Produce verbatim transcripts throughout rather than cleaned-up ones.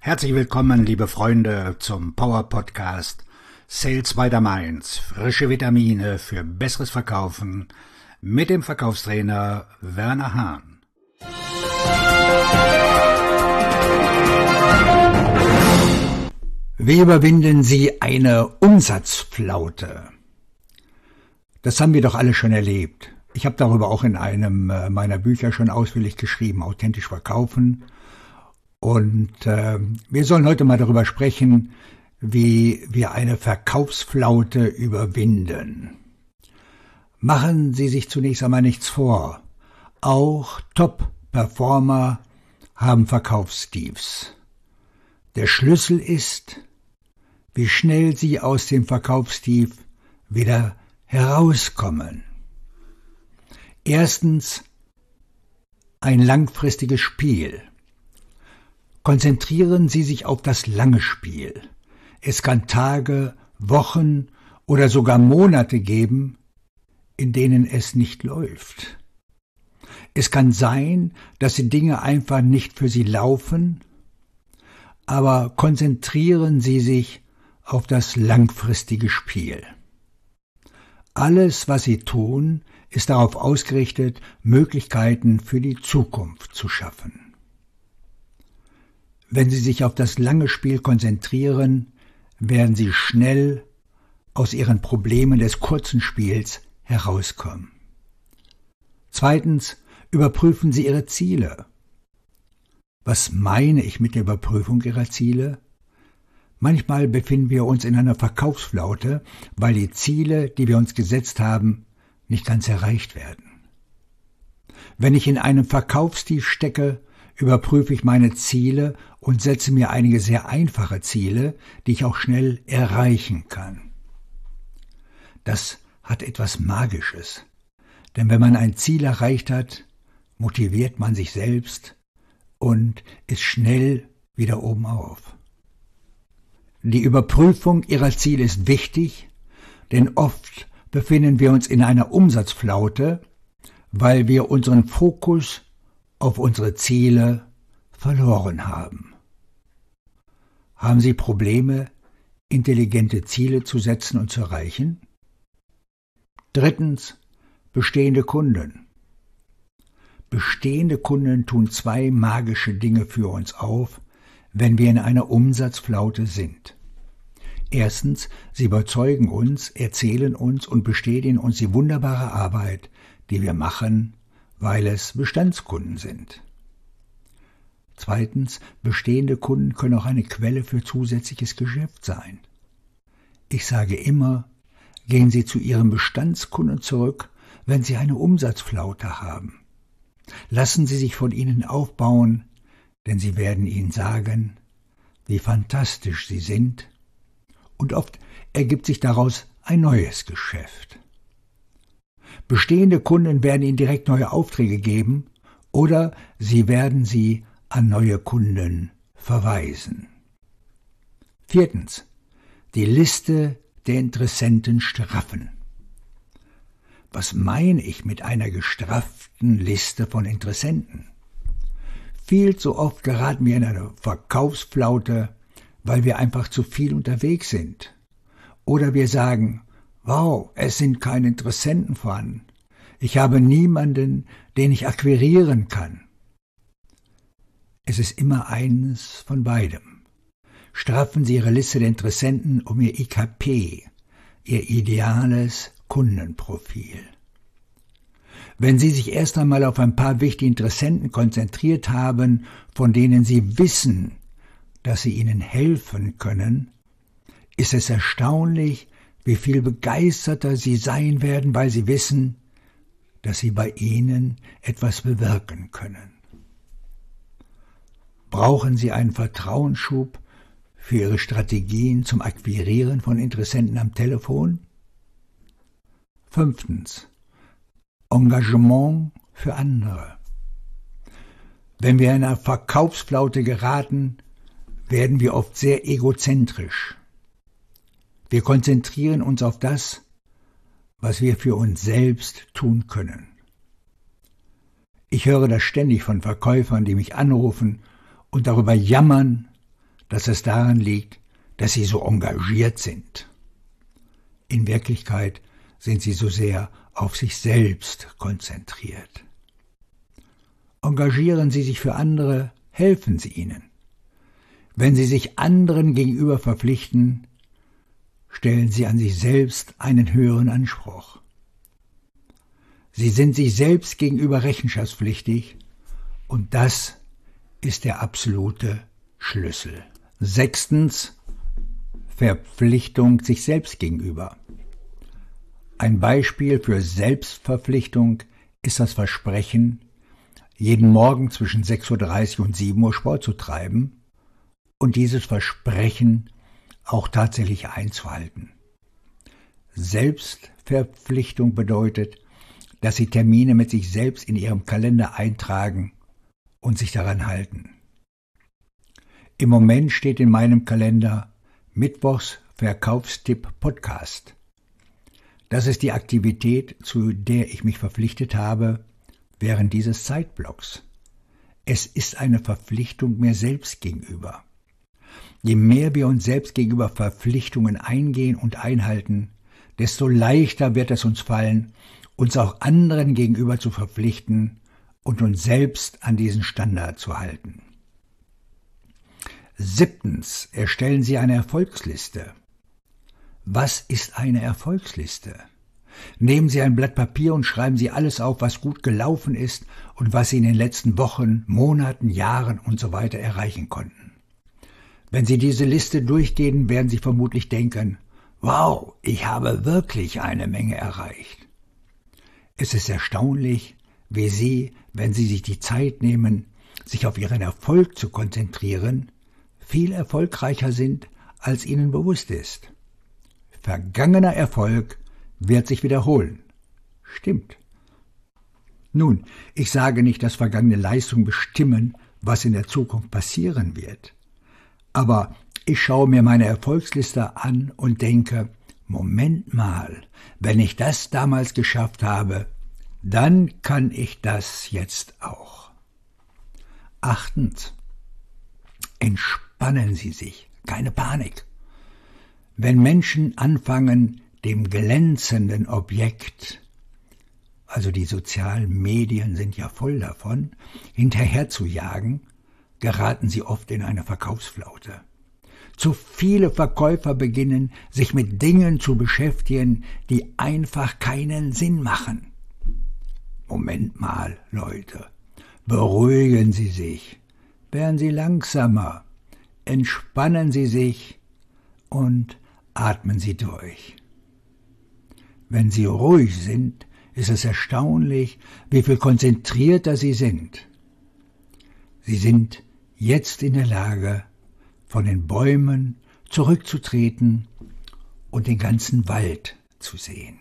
Herzlich willkommen, liebe Freunde, zum Power Podcast Sales by the Mainz. Frische Vitamine für besseres Verkaufen mit dem Verkaufstrainer Werner Hahn. Wie überwinden Sie eine Umsatzflaute? Das haben wir doch alle schon erlebt. Ich habe darüber auch in einem meiner Bücher schon ausführlich geschrieben, Authentisch verkaufen. Und äh, wir sollen heute mal darüber sprechen, wie wir eine Verkaufsflaute überwinden. Machen Sie sich zunächst einmal nichts vor. Auch Top-Performer haben Verkaufstiefs. Der Schlüssel ist, wie schnell Sie aus dem Verkaufstief wieder herauskommen. Erstens, ein langfristiges Spiel. Konzentrieren Sie sich auf das lange Spiel. Es kann Tage, Wochen oder sogar Monate geben, in denen es nicht läuft. Es kann sein, dass die Dinge einfach nicht für Sie laufen, aber konzentrieren Sie sich auf das langfristige Spiel. Alles, was Sie tun, ist darauf ausgerichtet, Möglichkeiten für die Zukunft zu schaffen. Wenn Sie sich auf das lange Spiel konzentrieren, werden Sie schnell aus Ihren Problemen des kurzen Spiels herauskommen. Zweitens, überprüfen Sie Ihre Ziele. Was meine ich mit der Überprüfung Ihrer Ziele? Manchmal befinden wir uns in einer Verkaufsflaute, weil die Ziele, die wir uns gesetzt haben, nicht ganz erreicht werden. Wenn ich in einem Verkaufstief stecke, überprüfe ich meine Ziele und setze mir einige sehr einfache Ziele, die ich auch schnell erreichen kann. Das hat etwas Magisches, denn wenn man ein Ziel erreicht hat, motiviert man sich selbst und ist schnell wieder oben auf. Die Überprüfung Ihrer Ziele ist wichtig, denn oft befinden wir uns in einer Umsatzflaute, weil wir unseren Fokus auf unsere Ziele verloren haben. Haben Sie Probleme, intelligente Ziele zu setzen und zu erreichen? Drittens, bestehende Kunden. Bestehende Kunden tun zwei magische Dinge für uns auf, wenn wir in einer Umsatzflaute sind. Erstens, sie überzeugen uns, erzählen uns und bestätigen uns die wunderbare Arbeit, die wir machen, weil es Bestandskunden sind. Zweitens, bestehende Kunden können auch eine Quelle für zusätzliches Geschäft sein. Ich sage immer, gehen Sie zu Ihren Bestandskunden zurück, wenn Sie eine Umsatzflaute haben. Lassen Sie sich von ihnen aufbauen, denn sie werden Ihnen sagen, wie fantastisch Sie sind, und oft ergibt sich daraus ein neues Geschäft. Bestehende Kunden werden Ihnen direkt neue Aufträge geben oder Sie werden sie an neue Kunden verweisen. Viertens, die Liste der Interessenten straffen. Was meine ich mit einer gestrafften Liste von Interessenten? Viel zu oft geraten wir in eine Verkaufsflaute, weil wir einfach zu viel unterwegs sind. Oder wir sagen, wow, es sind keine Interessenten vorhanden. Ich habe niemanden, den ich akquirieren kann. Es ist immer eines von beidem. Straffen Sie Ihre Liste der Interessenten um Ihr I K P, Ihr ideales Kundenprofil. Wenn Sie sich erst einmal auf ein paar wichtige Interessenten konzentriert haben, von denen Sie wissen, dass sie Ihnen helfen können, ist es erstaunlich, wie viel begeisterter Sie sein werden, weil Sie wissen, dass Sie bei Ihnen etwas bewirken können. Brauchen Sie einen Vertrauensschub für Ihre Strategien zum Akquirieren von Interessenten am Telefon? Fünftens. Engagement für andere. Wenn wir in einer Verkaufsflaute geraten, werden wir oft sehr egozentrisch. Wir konzentrieren uns auf das, was wir für uns selbst tun können. Ich höre das ständig von Verkäufern, die mich anrufen und darüber jammern, dass es daran liegt, dass Sie so engagiert sind. In Wirklichkeit sind Sie so sehr auf sich selbst konzentriert. Engagieren Sie sich für andere, helfen Sie ihnen. Wenn Sie sich anderen gegenüber verpflichten, stellen Sie an sich selbst einen höheren Anspruch. Sie sind sich selbst gegenüber rechenschaftspflichtig und das ist der absolute Schlüssel. Sechstens, Verpflichtung sich selbst gegenüber. Ein Beispiel für Selbstverpflichtung ist das Versprechen, jeden Morgen zwischen sechs Uhr dreißig und sieben Uhr Sport zu treiben und dieses Versprechen auch tatsächlich einzuhalten. Selbstverpflichtung bedeutet, dass Sie Termine mit sich selbst in Ihrem Kalender eintragen und sich daran halten. Im Moment steht in meinem Kalender Mittwochs Verkaufstipp Podcast. Das ist die Aktivität, zu der ich mich verpflichtet habe während dieses Zeitblocks. Es ist eine Verpflichtung mir selbst gegenüber. Je mehr wir uns selbst gegenüber Verpflichtungen eingehen und einhalten, desto leichter wird es uns fallen, uns auch anderen gegenüber zu verpflichten und uns selbst an diesen Standard zu halten. Siebtens, erstellen Sie eine Erfolgsliste. Was ist eine Erfolgsliste? Nehmen Sie ein Blatt Papier und schreiben Sie alles auf, was gut gelaufen ist und was Sie in den letzten Wochen, Monaten, Jahren und so weiter erreichen konnten. Wenn Sie diese Liste durchgehen, werden Sie vermutlich denken, wow, ich habe wirklich eine Menge erreicht. Es ist erstaunlich, wie Sie, wenn Sie sich die Zeit nehmen, sich auf Ihren Erfolg zu konzentrieren, viel erfolgreicher sind, als Ihnen bewusst ist. Vergangener Erfolg wird sich wiederholen. Stimmt. Nun, ich sage nicht, dass vergangene Leistungen bestimmen, was in der Zukunft passieren wird. Aber ich schaue mir meine Erfolgsliste an und denke, Moment mal, wenn ich das damals geschafft habe, dann kann ich das jetzt auch. Achtens. Entspannen Sie sich, keine Panik. Wenn Menschen anfangen, dem glänzenden Objekt, also die sozialen Medien sind ja voll davon, hinterherzujagen, geraten sie oft in eine Verkaufsflaute. Zu viele Verkäufer beginnen, sich mit Dingen zu beschäftigen, die einfach keinen Sinn machen. Moment mal, Leute, beruhigen Sie sich, werden Sie langsamer, entspannen Sie sich und atmen Sie durch. Wenn Sie ruhig sind, ist es erstaunlich, wie viel konzentrierter Sie sind. Sie sind jetzt in der Lage, von den Bäumen zurückzutreten und den ganzen Wald zu sehen.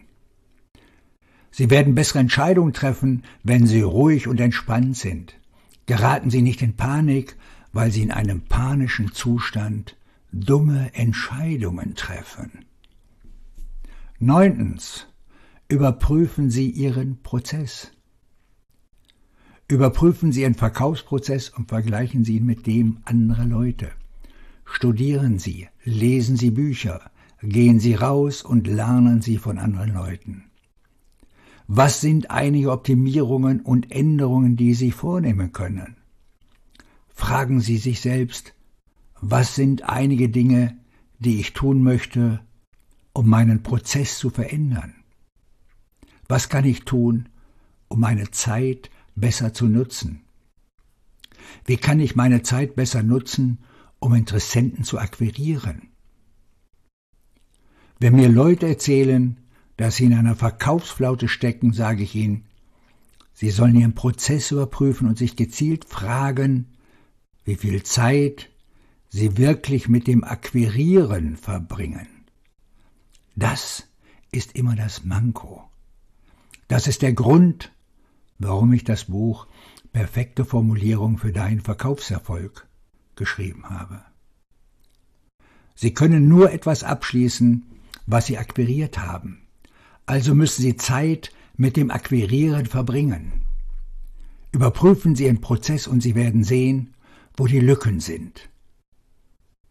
Sie werden bessere Entscheidungen treffen, wenn Sie ruhig und entspannt sind. Geraten Sie nicht in Panik, weil Sie in einem panischen Zustand dumme Entscheidungen treffen. Neuntens. Überprüfen Sie Ihren Prozess. Überprüfen Sie Ihren Verkaufsprozess und vergleichen Sie ihn mit dem anderer Leute. Studieren Sie, lesen Sie Bücher, gehen Sie raus und lernen Sie von anderen Leuten. Was sind einige Optimierungen und Änderungen, die Sie vornehmen können? Fragen Sie sich selbst, was sind einige Dinge, die ich tun möchte, um meinen Prozess zu verändern? Was kann ich tun, um meine Zeit besser zu nutzen? Wie kann ich meine Zeit besser nutzen, um Interessenten zu akquirieren? Wenn mir Leute erzählen, dass sie in einer Verkaufsflaute stecken, sage ich ihnen, sie sollen ihren Prozess überprüfen und sich gezielt fragen, wie viel Zeit sie wirklich mit dem Akquirieren verbringen. Das ist immer das Manko. Das ist der Grund, warum ich das Buch Perfekte Formulierung für deinen Verkaufserfolg geschrieben habe. Sie können nur etwas abschließen, was Sie akquiriert haben. Also müssen Sie Zeit mit dem Akquirieren verbringen. Überprüfen Sie Ihren Prozess und Sie werden sehen, wo die Lücken sind.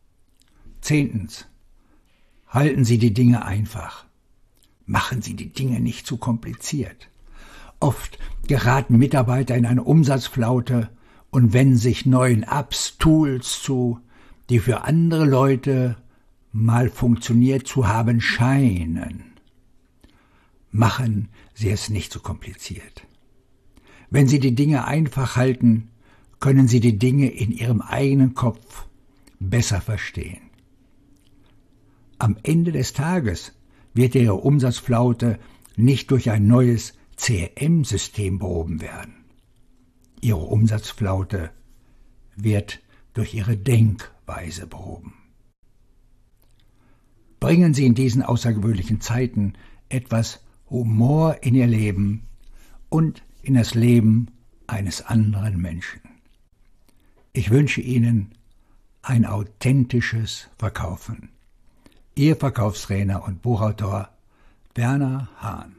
Zehntens. Halten Sie die Dinge einfach. Machen Sie die Dinge nicht zu kompliziert. Oft geraten Mitarbeiter in eine Umsatzflaute und wenden sich neuen Apps, Tools zu, die für andere Leute mal funktioniert zu haben scheinen. Machen Sie es nicht so kompliziert. Wenn Sie die Dinge einfach halten, können Sie die Dinge in Ihrem eigenen Kopf besser verstehen. Am Ende des Tages wird Ihre Umsatzflaute nicht durch ein neues C R M-System behoben werden. Ihre Umsatzflaute wird durch Ihre Denkweise behoben. Bringen Sie in diesen außergewöhnlichen Zeiten etwas Humor in Ihr Leben und in das Leben eines anderen Menschen. Ich wünsche Ihnen ein authentisches Verkaufen. Ihr Verkaufstrainer und Buchautor Werner Hahn.